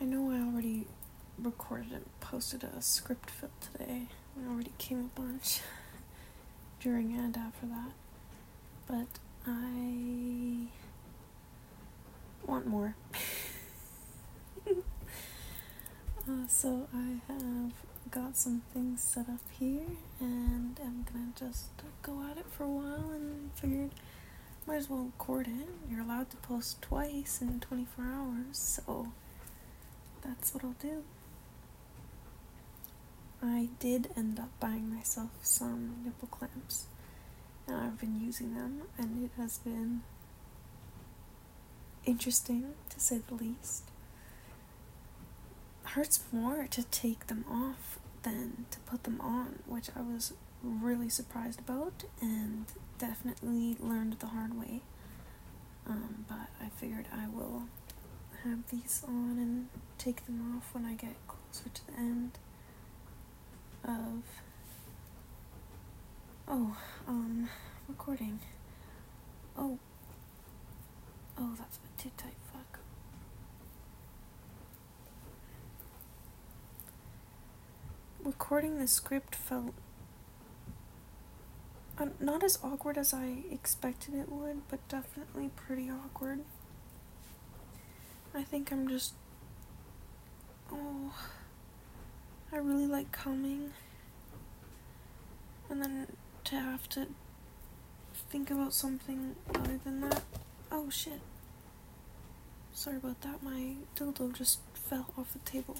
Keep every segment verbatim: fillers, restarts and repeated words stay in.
I know I already recorded and posted a script fill today. I already came a bunch during and after that. But I want more. uh, so I have got some things set up here, and I'm gonna just go at it for a while, and figured might as well record it. You're allowed to post twice in twenty-four hours, so that's what I'll do. I did end up buying myself some nipple clamps, and I've been using them, and it has been interesting, to say the least. It hurts more to take them off than to put them on, which I was really surprised about, and definitely learned the hard way. Um, but I figured I will have these on and take them off when I get closer to the end of oh um recording. Oh oh that's a bit too tight. Fuck. Recording the script felt uh, not as awkward as I expected it would, but definitely pretty awkward. I think I'm just oh I really like coming, and then to have to think about something other than that. Oh shit. Sorry about that, my dildo just fell off the table.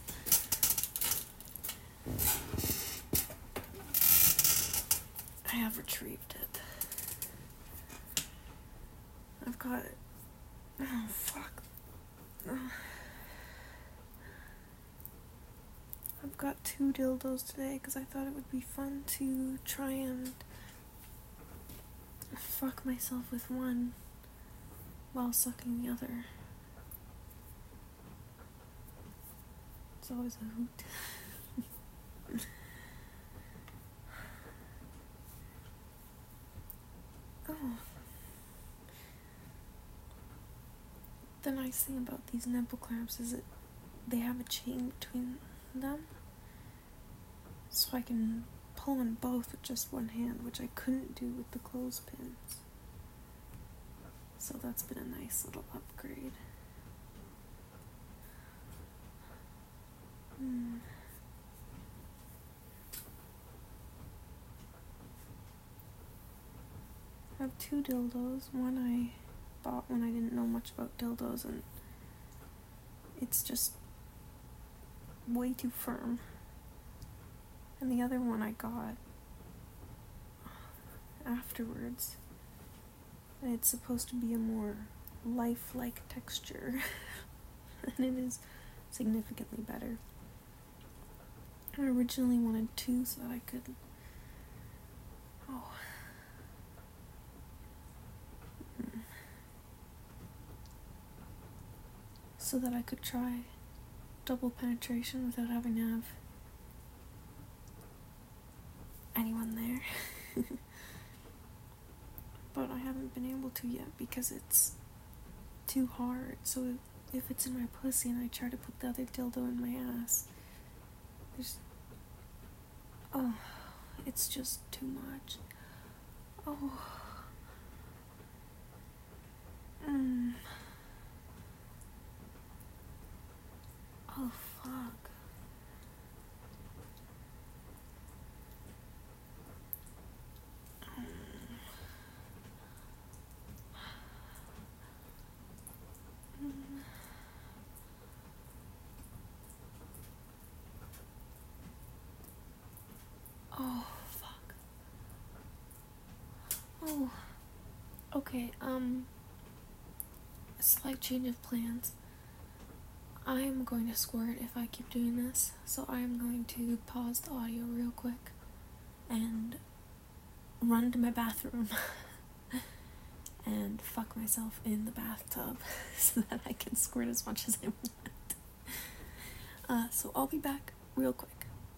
I have retrieved it. I've got it. Oh fuck. Ugh. I've got two dildos today because I thought it would be fun to try and fuck myself with one while sucking the other. It's always a hoot. Oh. The nice thing about these nipple clamps is that they have a chain between them, so I can pull on both with just one hand, which I couldn't do with the clothespins. So that's been a nice little upgrade. Hmm. I have two dildos. One I bought when I didn't know much about dildos, and it's just way too firm. And the other one I got afterwards. And it's supposed to be a more lifelike texture. And it is significantly better. I originally wanted two so that I could... Oh. Mm. So that I could try double penetration without having to have anyone there. But I haven't been able to yet because it's too hard. So if it's in my pussy and I try to put the other dildo in my ass, there's oh, it's just too much. Oh. Mm. Oh fuck. Oh, fuck. Oh. Okay, um, a slight change of plans. I am going to squirt if I keep doing this, so I am going to pause the audio real quick and run to my bathroom and fuck myself in the bathtub so that I can squirt as much as I want. Uh, so I'll be back real quick.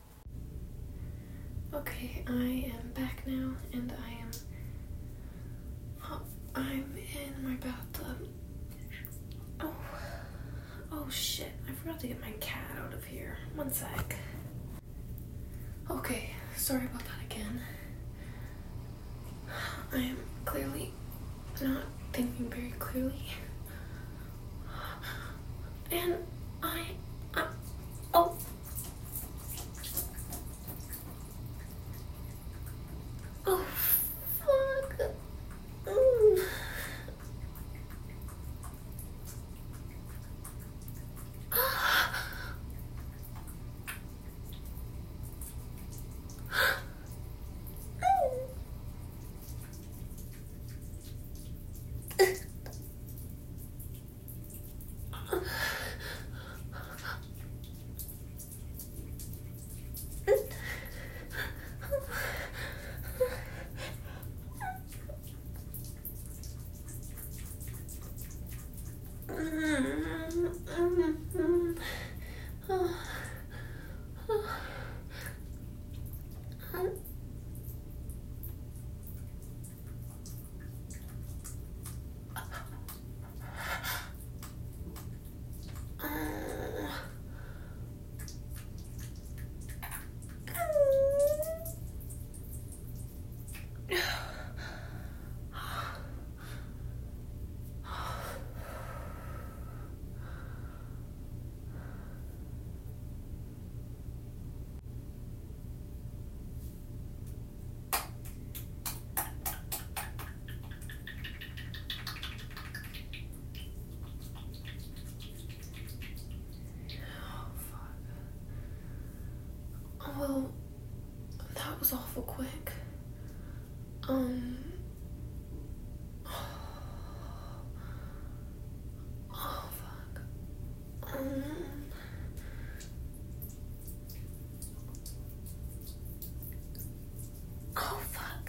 Okay, I am back now, and I am oh, I'm in my bathtub. Oh, oh shit, I forgot have to get my cat out of here. One sec. Okay, sorry about that again. I am clearly not thinking very clearly. And I... I oh. Oh, fuck. Mm. Well, that was awful quick. Um... Oh, fuck. Um... Oh, fuck.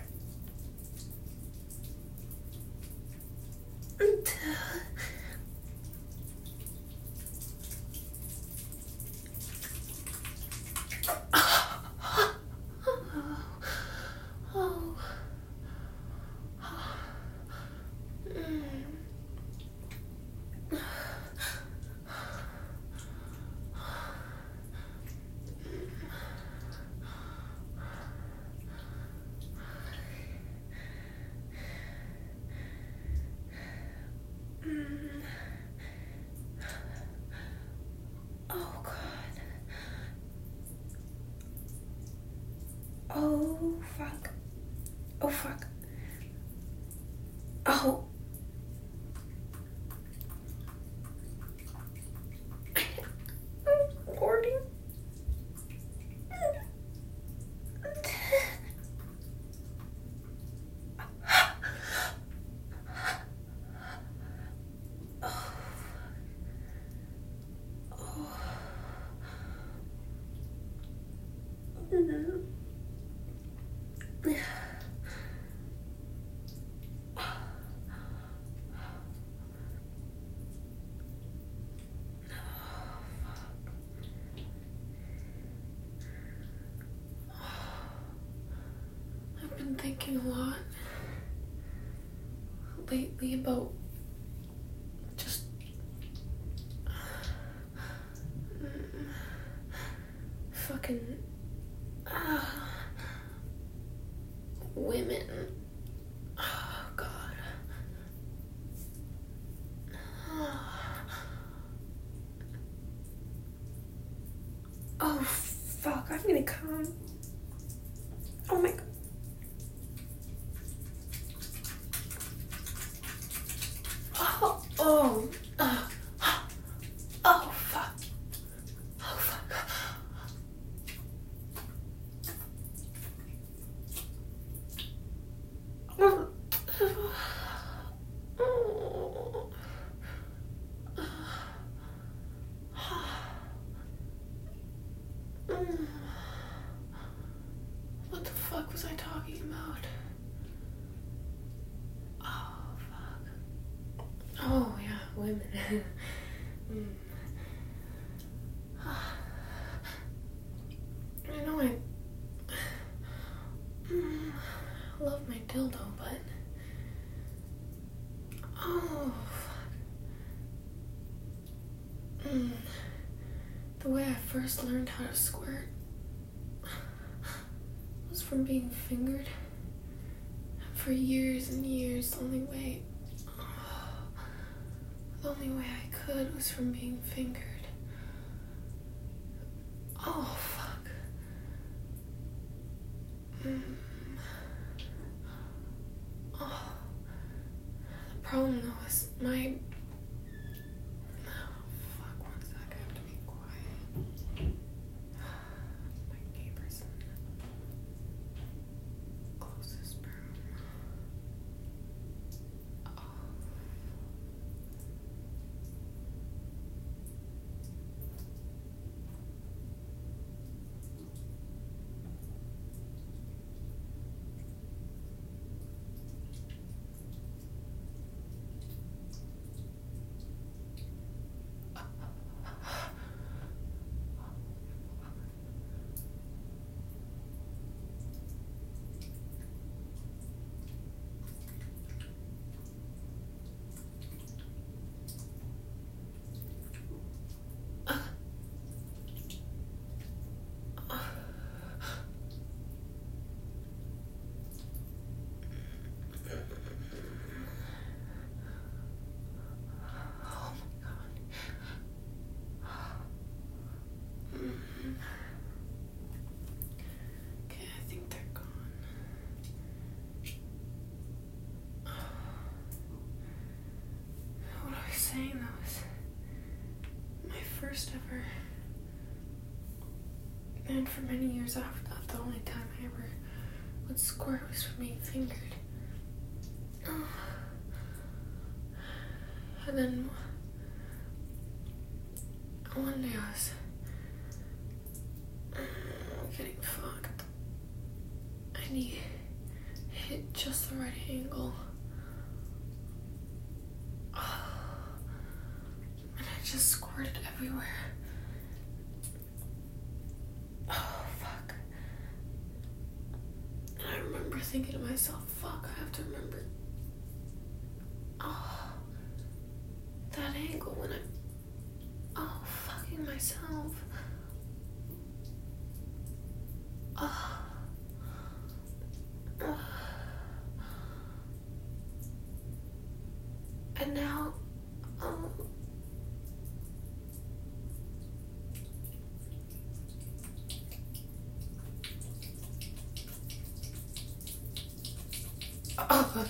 Oh, God. Oh, fuck. Oh, fuck. Oh. Gordy. I've been thinking a lot lately about just mm, fucking uh, women. Oh, God. Oh, fuck. I'm gonna come. Oh, my God. Oh, oh, uh, oh, fuck. Oh, fuck. Oh, oh. What the fuck was I talking about? Oh, fuck. Oh, yeah, women. mm. I know I mm, love my dildo, but oh, fuck. Mm. first learned how to squirt was from being fingered. For years and years, the only way, the only way I could was from being fingered. Oh, fuck. Mm. Oh. The problem, though, is my... Oh, fuck, one sec, I have to be quiet. My neighbor's in the closest room. Oh. Okay, I think they're gone. What I was saying, that was my first ever, and for many years after that, the only time I ever would squirt was from being fingered. Oh. And then one day I was getting fucked, and he hit just the right angle. And I just squirted everywhere. Oh, fuck. And I remember thinking to myself, fuck, I have to remember. Oh, that angle when I'm, oh, fucking myself. Oh. Oh. And now, um, oh.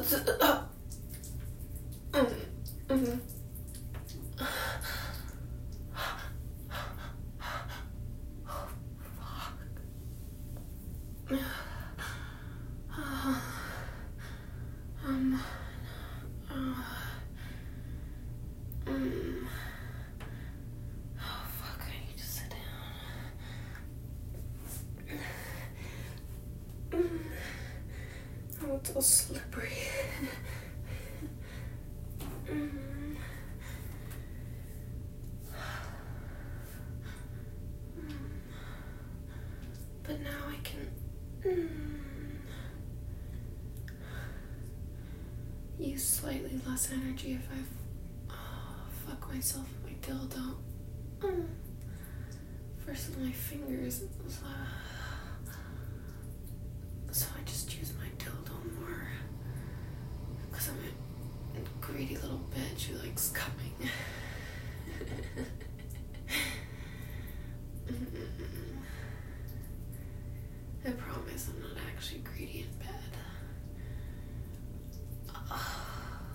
Mm-hmm. Um, uh, mm. Oh, fuck, I need to sit down. Mm. Oh, it's all slippery. Mm. But now I can mm, use slightly less energy if I oh, fuck myself with my dildo. Mm. Versus my fingers. So, so I just use my dildo more. Because I'm a greedy little bitch who likes coming. I promise I'm not actually greedy in bed. Oh.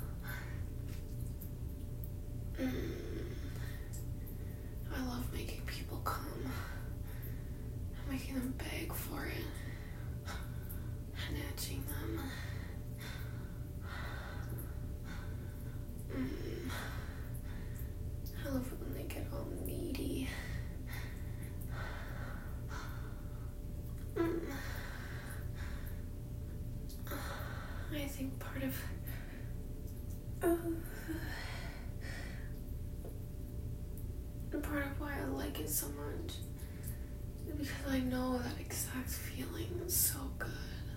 Mm. I love making people come. Making them beg for it. And itching them. Mm. I love it when they get all needy. Mm. I think part of uh, part of why I like it so much is because I know that exact feeling is so good.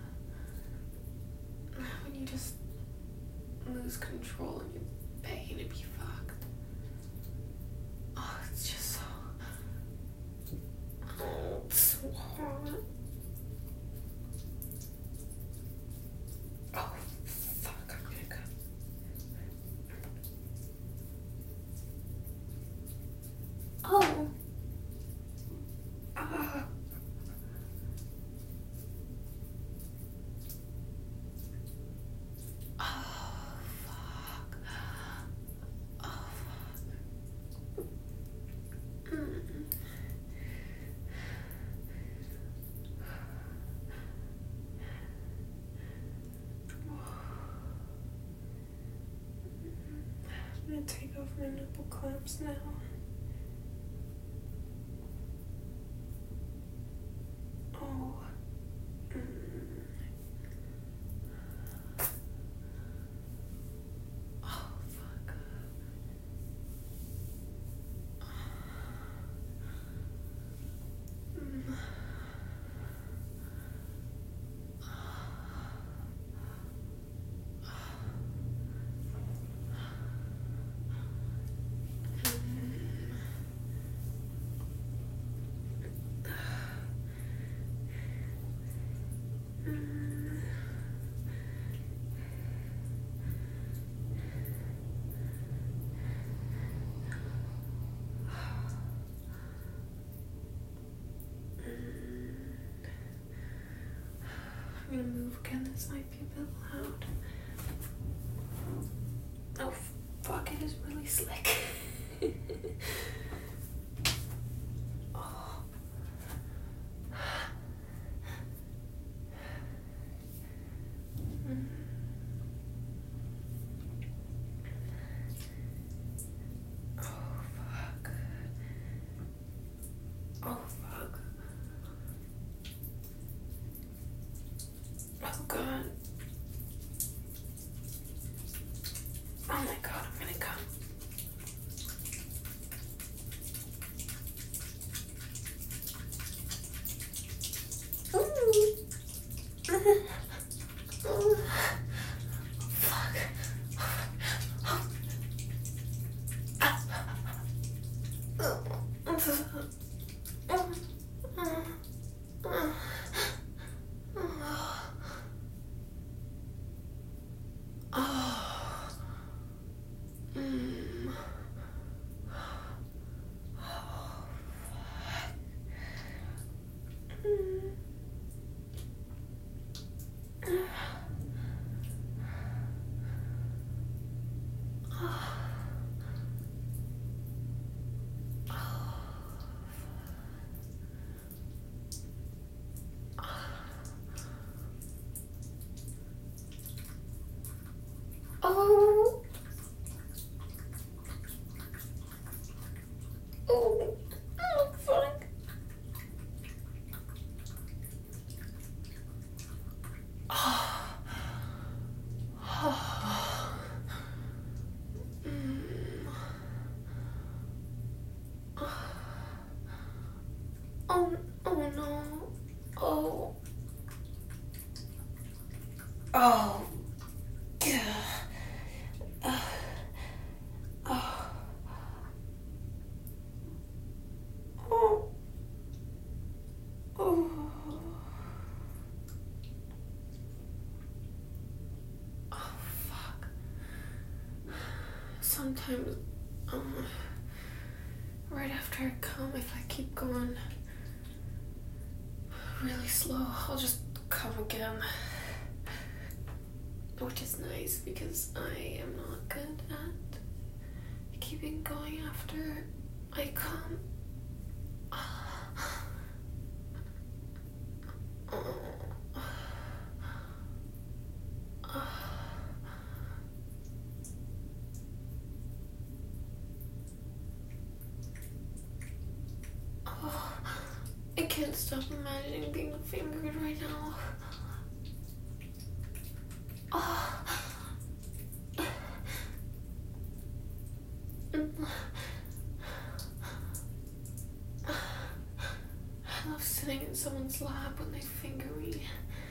When you just lose control and you're begging to be fucked. Oh, it's just so gonna take off my nipple clamps now. Oh. Mm. Oh, fuck. Mm. I'm gonna move again. This might be a bit loud. Oh, fuck, it is really slick. Oh. Mm. Oh, fuck. Oh, fuck. Oh, God. Oh, my God, I'm gonna come. Ooh. Oh, fuck. Oh. Oh. Oh, fuck. Oh. Oh. Mm. Oh. Oh, no. Oh. Oh. Yeah. Uh. Oh. Oh. Oh. Oh, fuck. Sometimes, um, right after I come, if I keep going really slow, I'll just come again. Which is nice because I am not good at keeping going after I come. I can't stop imagining being fingered right now. Oh. I love sitting in someone's lap when they finger me.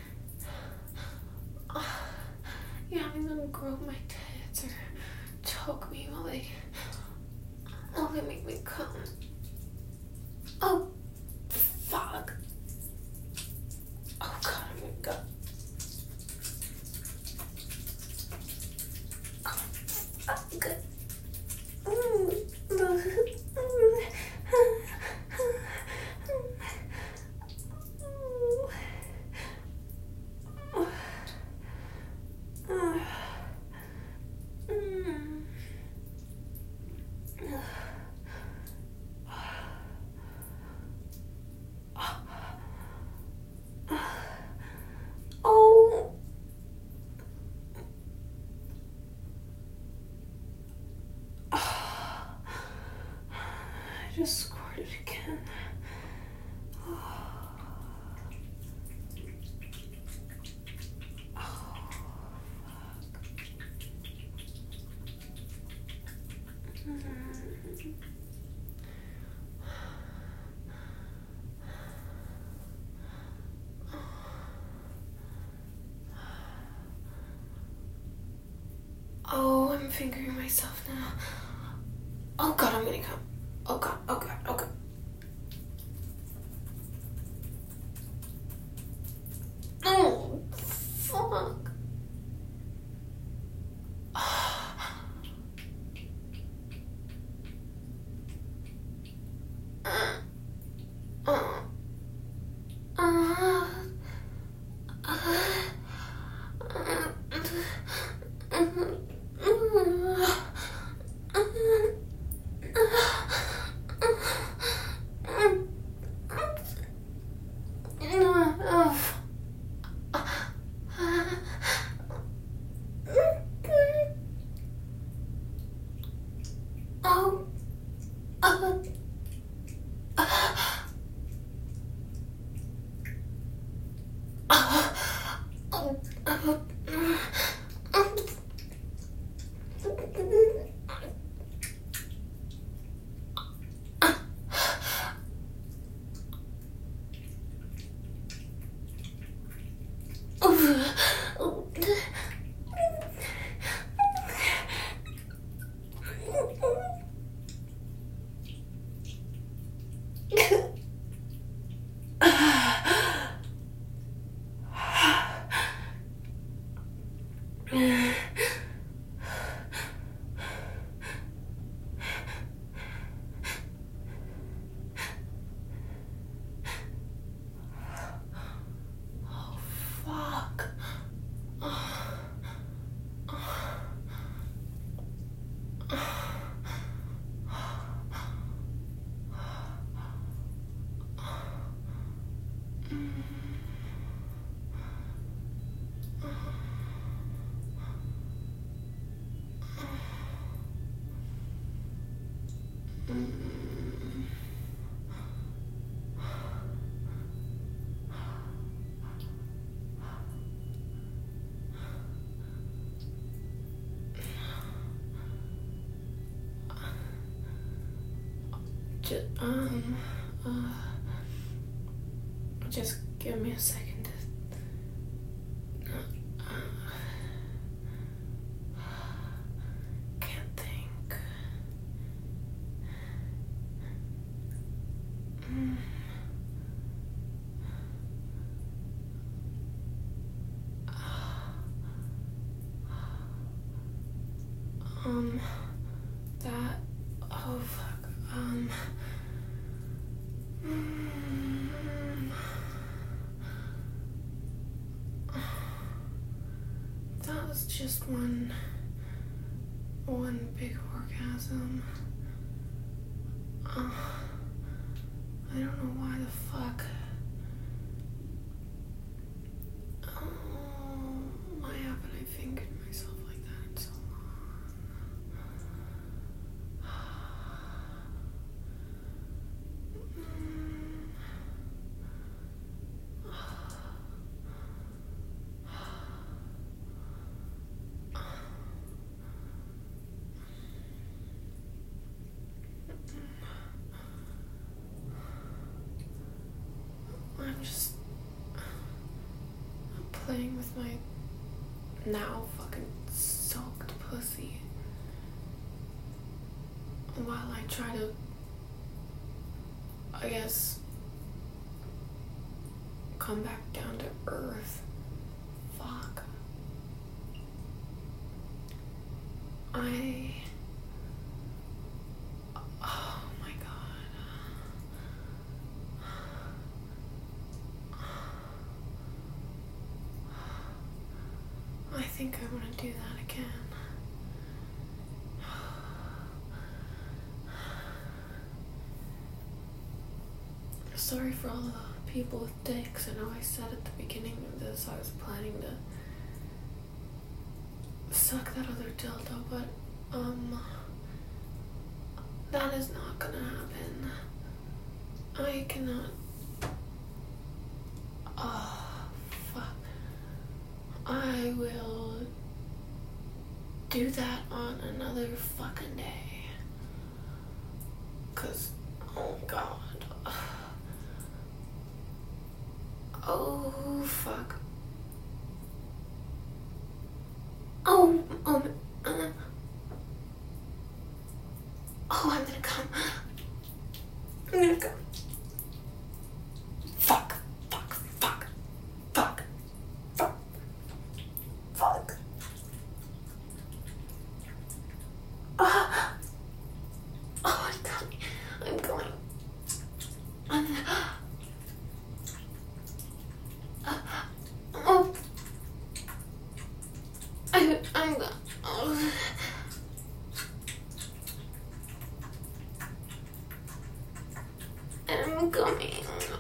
Oh. Yeah, having them grope my tits or choke me while they, while they make me come. Oh, fuck. Oh, God, I'm gonna go. Oh, fuck. Mm. just squirted again. Oh, I'm fingering myself now. Oh god, I'm gonna come. Oh god, oh god, oh god. Oh, fuck. Just, um, uh, just give me a second to, uh, uh, can't think. Mm. Um, that, oh fuck, um, mm, that was just one, one big orgasm. Uh, I don't know why the fuck. Oh, why haven't I fingered myself like that in so I'm just I'm playing with my now fucking soaked pussy while I try to, I guess, come back down to earth. Fuck. I oh my god. I think I want to do that again. Sorry for all the people with dicks. I know I said at the beginning of this I was planning to suck that other dildo, but um that That is not gonna happen. I cannot. Oh, fuck. I will do that on another fucking day. Cause, oh god. Oh, fuck. Oh, um, uh, oh, I'm gonna come. I'm gonna come. Fuck, fuck, fuck, fuck, fuck, fuck. Ah. Oh, I'm coming. I'm going. I'm gonna. Oh. I, I'm gonna. Oh. I'm coming.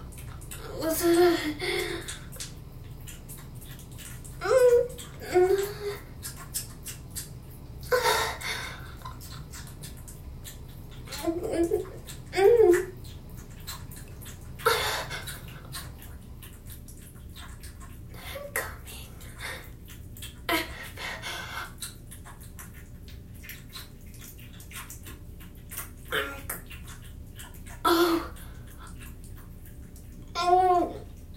Oh. Oh.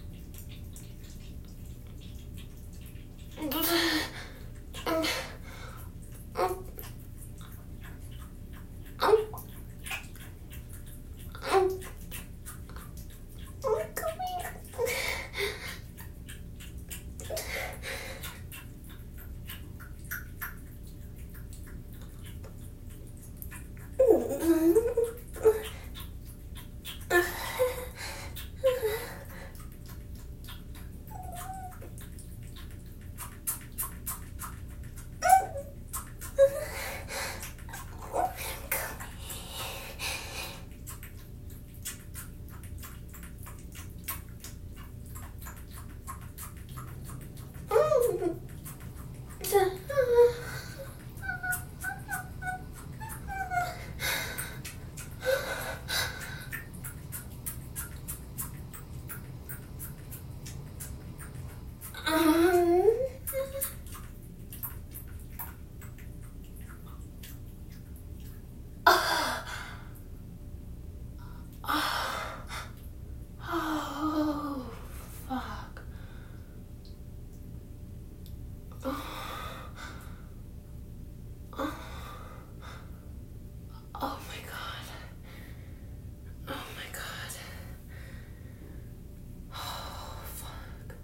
Oh, fuck. Oh. Oh. Oh my god. Oh my god. Oh, fuck.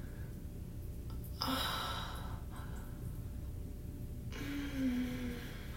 Oh. Mm.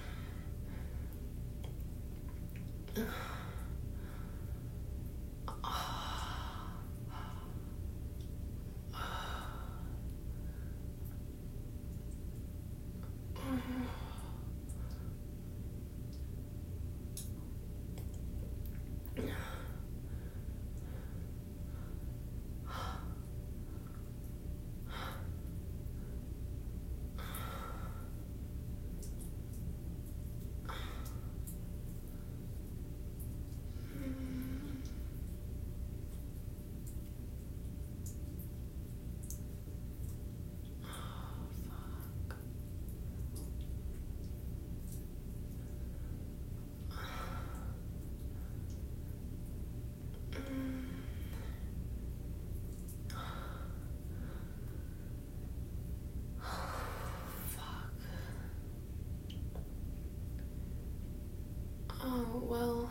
Oh, well,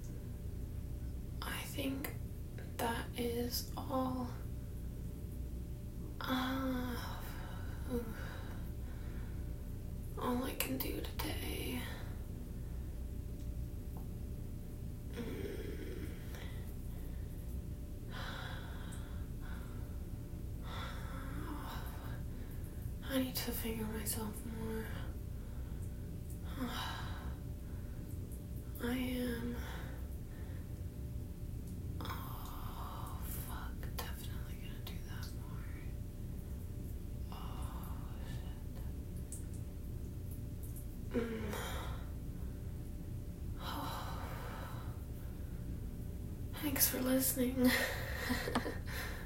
I think that is all. Uh, all I can do today. Mm. I need to figure myself more. I am. Oh, fuck. Definitely gonna do that more. Oh, shit. Mm. Oh, Thanks for listening.